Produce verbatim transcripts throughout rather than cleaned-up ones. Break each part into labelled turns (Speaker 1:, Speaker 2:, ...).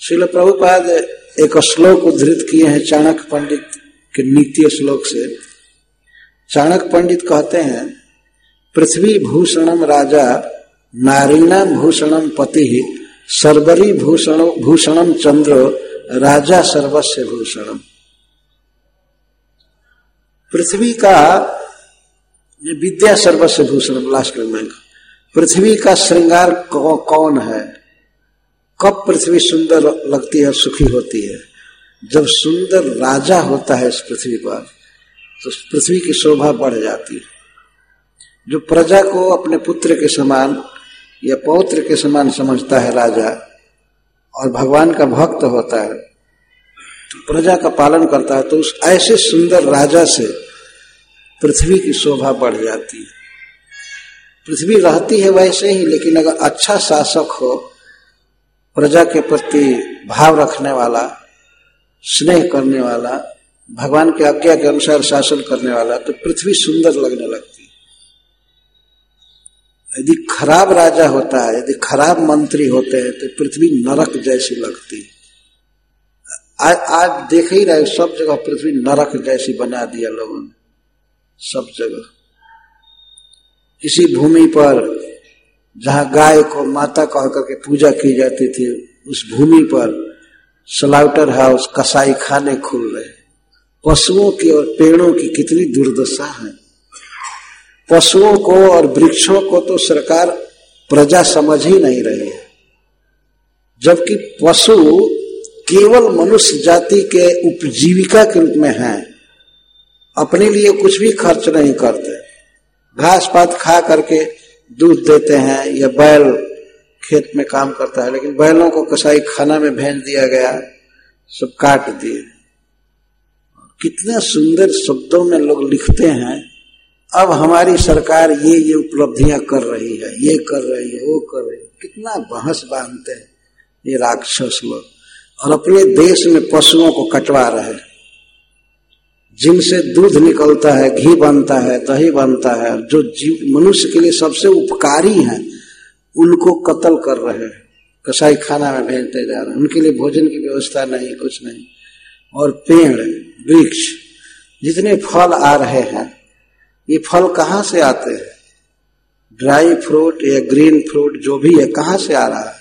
Speaker 1: श्रील प्रभुपाद एक श्लोक उद्धृत किए हैं चाणक्य पंडित के नीति श्लोक से। चाणक्य पंडित कहते हैं, पृथ्वी भूषणम राजा नारीणाम भूषणम पति सर्वरी भूषण भूषणम चंद्र राजा सर्वस्व भूषणम। पृथ्वी का विद्या सर्वस्व भूषणम, लास्ट में पृथ्वी का श्रृंगार कौन है? कब पृथ्वी सुंदर लगती है, सुखी होती है? जब सुंदर राजा होता है इस पृथ्वी पर, तो पृथ्वी की शोभा बढ़ जाती है। जो प्रजा को अपने पुत्र के समान या पौत्र के समान समझता है राजा, और भगवान का भक्त होता है, तो प्रजा का पालन करता है, तो उस ऐसे सुंदर राजा से पृथ्वी की शोभा बढ़ जाती है। पृथ्वी रहती है वैसे ही, लेकिन अगर अच्छा शासक हो, प्रजा के प्रति भाव रखने वाला, स्नेह करने वाला, भगवान के आज्ञा के अनुसार शासन करने वाला, तो पृथ्वी सुंदर लगने लगती है। यदि खराब राजा होता है, यदि खराब मंत्री होते हैं, तो पृथ्वी नरक जैसी लगती है। आज आज देख ही रहे, सब जगह पृथ्वी नरक जैसी बना दिया लोगों ने, सब जगह। किसी भूमि पर जहां गाय को माता कह करके पूजा की जाती थी, उस भूमि पर स्लाउटर हाउस, कसाई खाने खुल रहे। पशुओं की और पेड़ों की कितनी दुर्दशा है। पशुओं को और वृक्षों को तो सरकार प्रजा समझ ही नहीं रही है, जबकि पशु केवल मनुष्य जाति के उपजीविका के रूप में हैं। अपने लिए कुछ भी खर्च नहीं करते, घास पात खा करके दूध देते हैं, या बैल खेत में काम करता है, लेकिन बैलों को कसाई खाना में भेज दिया गया, सब काट दिए। कितने सुंदर शब्दों में लोग लिखते हैं, अब हमारी सरकार ये ये उपलब्धियां कर रही है, ये कर रही है, वो कर रही है। कितना बहस बांधते हैं ये राक्षस लोग, और अपने देश में पशुओं को कटवा रहे हैं, जिनसे दूध निकलता है, घी बनता है, दही बनता है, जो जीव मनुष्य के लिए सबसे उपकारी हैं, उनको कत्ल कर रहे हैं, कसाई खाना में भेजते जा रहे हैं। उनके लिए भोजन की व्यवस्था नहीं, कुछ नहीं। और पेड़ वृक्ष जितने फल आ रहे हैं, ये फल कहाँ से आते हैं? ड्राई फ्रूट या ग्रीन फ्रूट जो भी है, कहाँ से आ रहा है?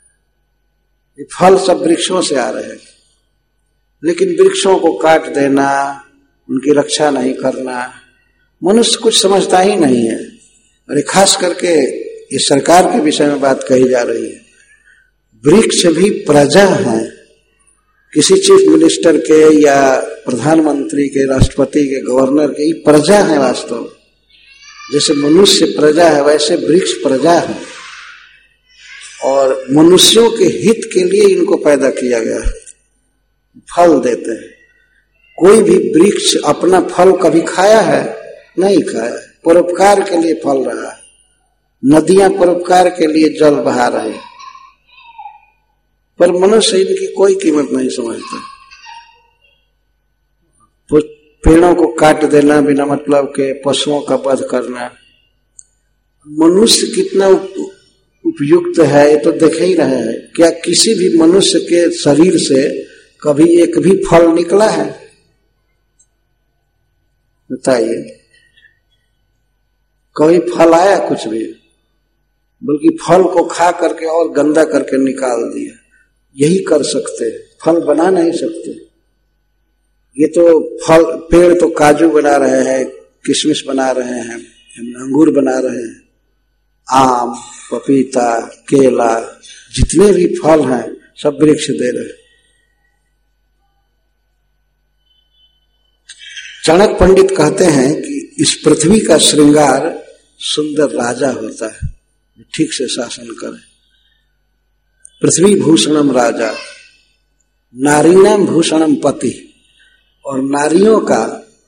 Speaker 1: ये फल सब वृक्षों से आ रहे हैं। लेकिन वृक्षों को काट देना, उनकी रक्षा नहीं करना, मनुष्य कुछ समझता ही नहीं है। और खास करके ये सरकार के विषय में बात कही जा रही है। वृक्ष भी प्रजा है, किसी चीफ मिनिस्टर के या प्रधानमंत्री के, राष्ट्रपति के, गवर्नर के, ये प्रजा है वास्तव में। जैसे मनुष्य प्रजा है, वैसे वृक्ष प्रजा है, और मनुष्यों के हित के लिए इनको पैदा किया गया है। फल देते हैं। कोई भी वृक्ष अपना फल कभी खाया है? नहीं खाया। परोपकार के लिए फल रहा है। नदियां परोपकार के लिए जल बहा रहे, पर मनुष्य इनकी कोई कीमत नहीं समझता। पेड़ों को काट देना बिना मतलब के, पशुओं का वध करना, मनुष्य कितना उपयुक्त है ये तो देख ही रहे हैं। क्या किसी भी मनुष्य के शरीर से कभी एक भी फल निकला है? बताइए, कभी फल आया? कुछ भी। बल्कि फल को खा करके और गंदा करके निकाल दिया। यही कर सकते हैं, फल बना नहीं सकते। ये तो फल, पेड़ तो काजू बना रहे हैं, किशमिश बना रहे हैं, अंगूर बना रहे हैं, आम, पपीता, केला, जितने भी फल हैं सब वृक्ष दे रहे हैं। चाणक्य पंडित कहते हैं कि इस पृथ्वी का श्रृंगार सुंदर राजा होता है, ठीक से शासन करे। पृथ्वी भूषणम राजा, नारीणाम भूषणम पति, और नारियों का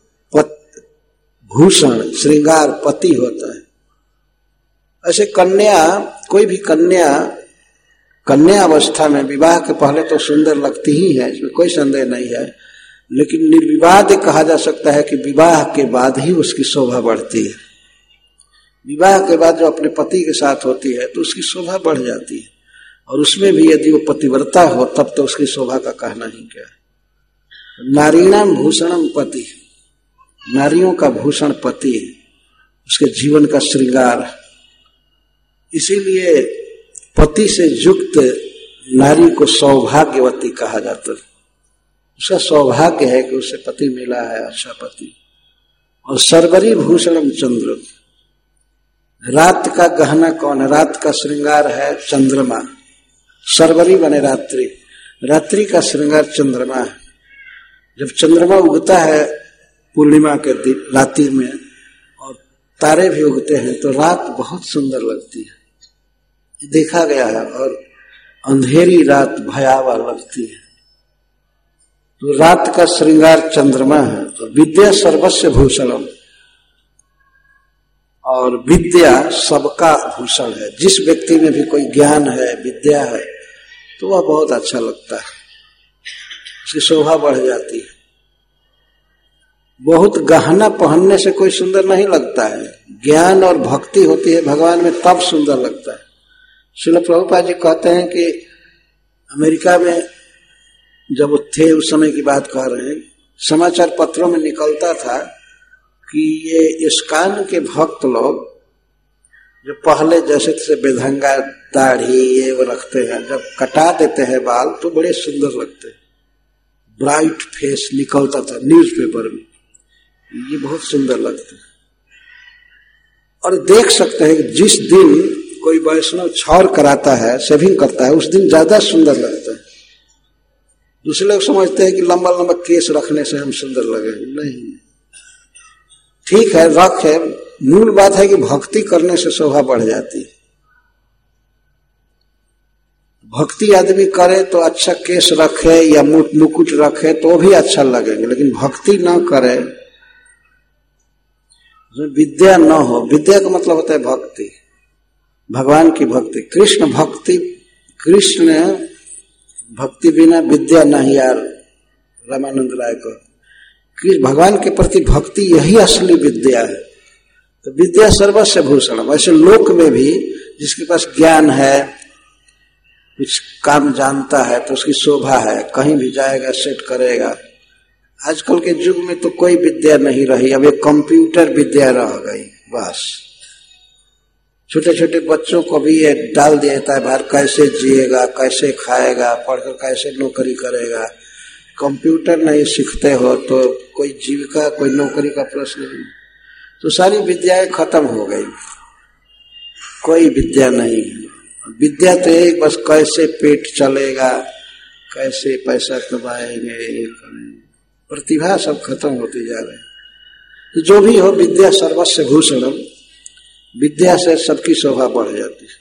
Speaker 1: भूषण श्रृंगार पति होता है। ऐसे कन्या, कोई भी कन्या कन्या अवस्था में विवाह के पहले तो सुंदर लगती ही है, इसमें कोई संदेह नहीं है, लेकिन निर्विवाद कहा जा सकता है कि विवाह के बाद ही उसकी शोभा बढ़ती है। विवाह के बाद जो अपने पति के साथ होती है तो उसकी शोभा बढ़ जाती है। और उसमें भी यदि वो पतिव्रता हो तब तो उसकी शोभा का कहना ही क्या। नारीणाम भूषणम पति, नारियों का भूषण पति है, उसके जीवन का श्रृंगार। इसीलिए पति से युक्त नारी को सौभाग्यवती कहा जाता है। उसका सौभाग्य है कि उसे पति मिला है, अच्छा पति। और सर्वरी भूषणम चंद्र, रात का गहना कौन है? रात का श्रृंगार है चंद्रमा। सर्वरी बने रात्रि, रात्रि का श्रृंगार चंद्रमा है। जब चंद्रमा उगता है पूर्णिमा के दिन रात्रि में और तारे भी उगते हैं तो रात बहुत सुंदर लगती है, देखा गया है। और अंधेरी रात भयावह लगती है। तो रात का श्रृंगार चंद्रमा है। तो विद्या सर्वस्व भूषणम, और विद्या सबका भूषण है। जिस व्यक्ति में भी कोई ज्ञान है, विद्या है, तो वह बहुत अच्छा लगता है, उसकी शोभा बढ़ जाती है। बहुत गहना पहनने से कोई सुंदर नहीं लगता है, ज्ञान और भक्ति होती है भगवान में तब सुंदर लगता है। श्रील प्रभुपाद जी कहते हैं कि अमेरिका में जब थे उस समय की बात कह रहे हैं, समाचार पत्रों में निकलता था कि ये इस्कान के भक्त लोग जो पहले जैसे तैसे बेढंगा दाढ़ी ये वो रखते हैं, जब कटा देते हैं बाल तो बड़े सुंदर लगते हैं, ब्राइट फेस निकलता था न्यूज़पेपर में, ये बहुत सुंदर लगते हैं। और देख सकते हैं कि जिस दिन कोई वैष्णव छौर कराता है, शेविंग करता है, उस दिन ज्यादा सुंदर लगता है। दूसरे लोग समझते हैं कि लंबा लंबा केस रखने से हम सुंदर लगे, नहीं, ठीक है रख है, मूल बात है कि भक्ति करने से शोभा बढ़ जाती है। भक्ति आदमी करे तो अच्छा केस रखे या मुकुट रखे तो भी अच्छा लगेंगे, लेकिन भक्ति ना करे, विद्या न हो, विद्या का मतलब होता है भक्ति, भगवान की भक्ति, कृष्ण भक्ति, कृष्ण भक्ति बिना विद्या नहीं यार, रामानंद राय को, कि भगवान के प्रति भक्ति यही असली विद्या है। तो विद्या सर्वस्व भूषण। वैसे लोक में भी जिसके पास ज्ञान है, कुछ काम जानता है तो उसकी शोभा है, कहीं भी जाएगा सेट करेगा। आजकल के युग में तो कोई विद्या नहीं रही, अब एक कंप्यूटर विद्या रह गई बस। छोटे छोटे बच्चों को भी ये डाल दिया जाता है बाहर, कैसे जिएगा, कैसे खाएगा, पढ़कर कैसे नौकरी करेगा। कंप्यूटर नहीं सीखते हो तो कोई जीविका, कोई नौकरी का प्रश्न नहीं। तो सारी विद्याएं खत्म हो गई, कोई विद्या नहीं है। विद्या तो एक बस कैसे पेट चलेगा, कैसे पैसा कमाएंगे, प्रतिभा सब खत्म होती जा रही है। तो जो भी हो, विद्या सर्वस्व भूषणम, विद्या से सबकी शोभा बढ़ जाती है।